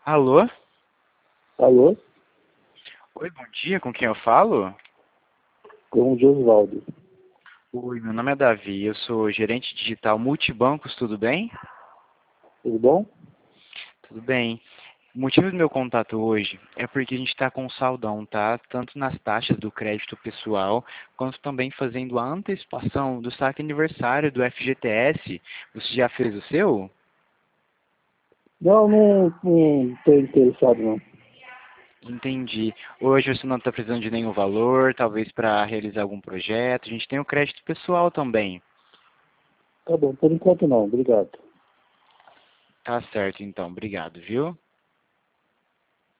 Alô? Alô? Oi, bom dia, com quem eu falo? Com o Josvaldo. Oi, meu nome é Davi, eu sou gerente digital Multibancos, tudo bem? Tudo bom? Tudo bem. O motivo do meu contato hoje é porque a gente está com um saldão, tá? Tanto nas taxas do crédito pessoal, quanto também fazendo a antecipação do saque aniversário do FGTS. Você já fez o seu? Não estou interessado, não. Entendi. Hoje você não está precisando de nenhum valor, talvez para realizar algum projeto. A gente tem o crédito pessoal também. Tá bom, por enquanto não. Obrigado. Tá certo, então. Obrigado, viu?